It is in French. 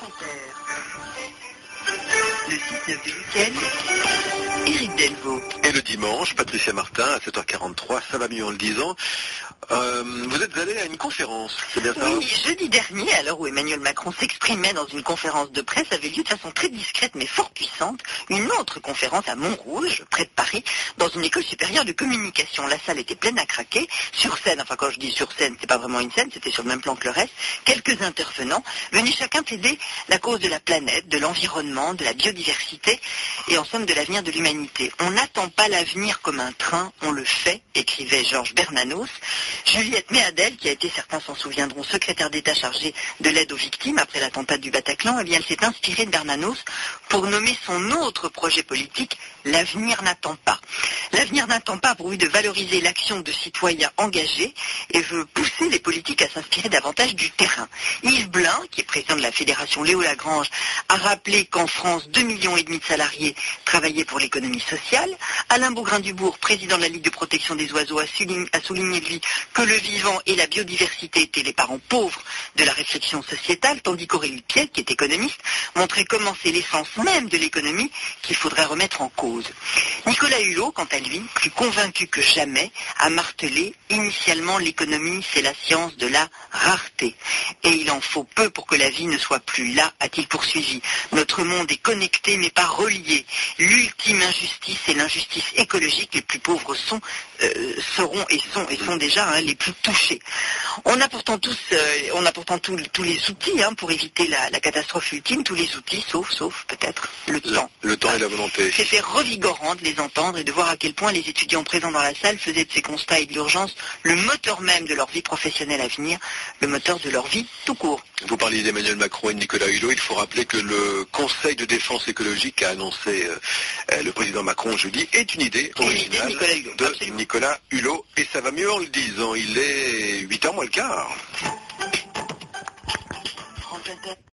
Le 6-9 du week-end, Éric Delvaux. Et le dimanche, Patricia Martin, à 7h43, ça va mieux en le disant. Vous êtes allé à une conférence, c'est bien ça? Oui, jeudi dernier, à l'heure où Emmanuel Macron s'exprimait dans une conférence de presse, avait lieu de façon très discrète mais fort puissante une autre conférence à Montrouge, près de Paris, dans une école supérieure de communication. La salle était pleine à craquer. Sur scène, enfin quand je dis sur scène, c'est pas vraiment une scène, c'était sur le même plan que le reste, quelques intervenants venus chacun plaider la cause de la planète, de l'environnement, de la biodiversité et en somme de l'avenir de l'humanité. On n'attend pas l'avenir comme un train, on le fait, écrivait Georges Bernanos. Juliette Méadel, qui a été, certains s'en souviendront, secrétaire d'État chargée de l'aide aux victimes après l'attentat du Bataclan, eh bien, elle s'est inspirée de Bernanos pour nommer son autre projet politique, L'avenir n'attend pas. L'avenir n'attend pas pour lui de valoriser l'action de citoyens engagés et veut pousser les politiques à s'inspirer davantage du terrain. Yves Blin, qui est président de la Fédération Léo Lagrange, a rappelé qu'en France, 2,5 millions de salariés travaillaient pour l'économie sociale. Alain Bougrain-Dubourg, président de la Ligue de protection des oiseaux, a souligné lui que le vivant et la biodiversité étaient les parents pauvres de la réflexion sociétale, tandis qu'Aurélie Piet, qui est économiste, montrait comment c'est l'essence même de l'économie qu'il faudrait remettre en cause. Nicolas Hulot, quant à lui, plus convaincu que jamais, a martelé initialement l'économie, c'est la science de la rareté. Et il en faut peu pour que la vie ne soit plus là, a-t-il poursuivi. Notre monde est connecté mais pas relié. L'ultime injustice est l'injustice écologique. Les plus pauvres seront et sont déjà les plus touchés. On a pourtant tous les outils pour éviter la catastrophe ultime, tous les outils, sauf peut-être le temps. Le temps et la volonté. C'était revigorant de les entendre et de voir à quel point les étudiants présents dans la salle faisaient de ces constats et de l'urgence le moteur même de leur vie professionnelle à venir, le moteur de leur vie tout court. Vous parliez d'Emmanuel Macron et de Nicolas Hulot. Il faut rappeler que le Conseil de défense écologique qu'a annoncé le président Macron jeudi est une idée originale de Nicolas Hulot. Et ça va mieux en le disant. Il est 8h moins le quart.